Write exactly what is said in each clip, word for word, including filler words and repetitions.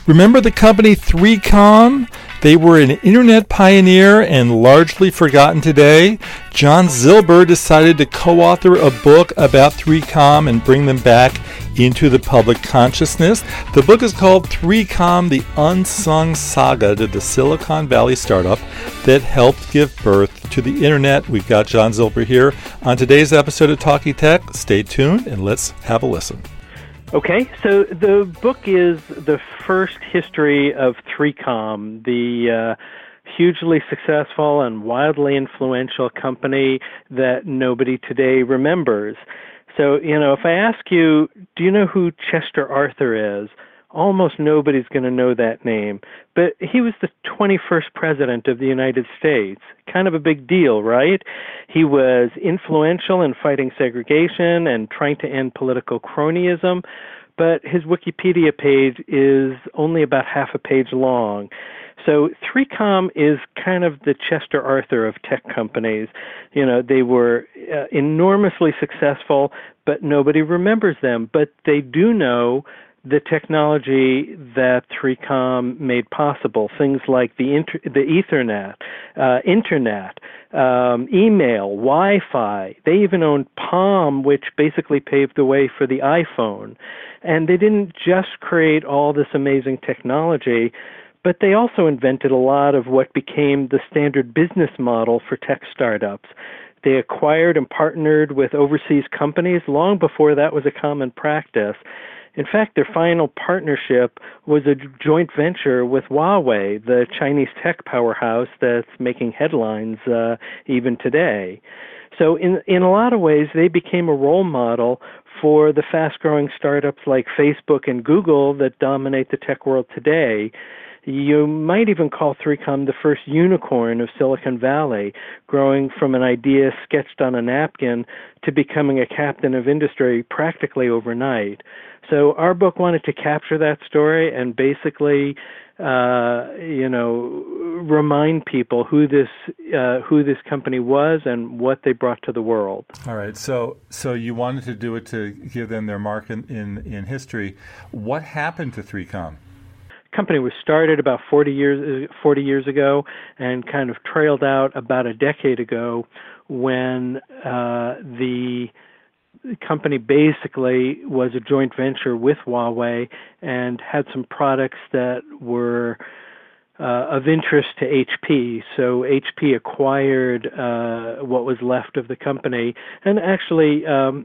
Remember the company three com? They were an internet pioneer and largely forgotten today. John Zilber decided to co-author a book about three com and bring them back into the public consciousness. The book is called three com, The Unsung Saga to the Silicon Valley Startup that helped give birth to the internet. We've got John Zilber here on today's episode of Talking Tech. Stay tuned and let's have a listen. Okay, so the book is the first history of three com, the uh, hugely successful and wildly influential company that nobody today remembers. So, you know, if I ask you, do you know who Chester Arthur is? Almost nobody's going to know that name. But he was the twenty-first president of the United States. Kind of a big deal, right? He was influential in fighting segregation and trying to end political cronyism, but his Wikipedia page is only about half a page long. So three com is kind of the Chester Arthur of tech companies. You know, they were uh, enormously successful, but nobody remembers them. But they do know the technology that three com made possible, things like the inter- the Ethernet, uh, Internet, um, email, Wi-Fi. They even owned Palm, which basically paved the way for the iPhone. And they didn't just create all this amazing technology, but they also invented a lot of what became the standard business model for tech startups. They acquired and partnered with overseas companies long before that was a common practice. In fact, their final partnership was a joint venture with Huawei, the Chinese tech powerhouse that's making headlines uh, even today. So in in a lot of ways, they became a role model for the fast-growing startups like Facebook and Google that dominate the tech world today. You might even call three com the first unicorn of Silicon Valley, growing from an idea sketched on a napkin to becoming a captain of industry practically overnight. So our book wanted to capture that story and basically, uh, you know, remind people who this uh, who this company was and what they brought to the world. All right. So so you wanted to do it to give them their mark in, in, in history. What happened to three com? Company was started about forty years forty years ago and kind of trailed out about a decade ago when uh, the company basically was a joint venture with Huawei and had some products that were uh, of interest to H P. So H P acquired uh, what was left of the company and actually um,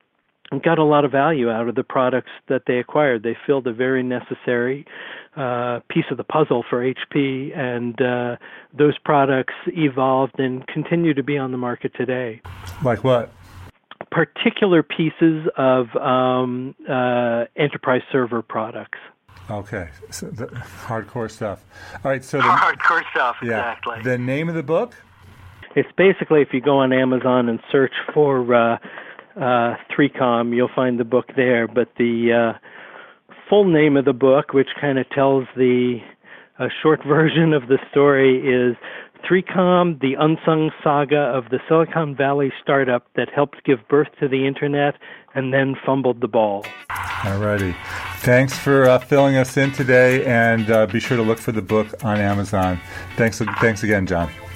got a lot of value out of the products that they acquired. They filled a very necessary uh, piece of the puzzle for H P, and uh, those products evolved and continue to be on the market today. Like what? Particular pieces of um, uh, enterprise server products. Okay, so the hardcore stuff. All right, so the, hardcore stuff, yeah, exactly. The name of the book? It's basically, if you go on Amazon and search for uh, uh, three com, you'll find the book there. But the uh, full name of the book, which kind of tells the uh, short version of the story, is three com, The Unsung Saga of the Silicon Valley Startup that helped give birth to the Internet and then fumbled the ball. All righty. Thanks for uh, filling us in today, and uh, be sure to look for the book on Amazon. Thanks, thanks again, John.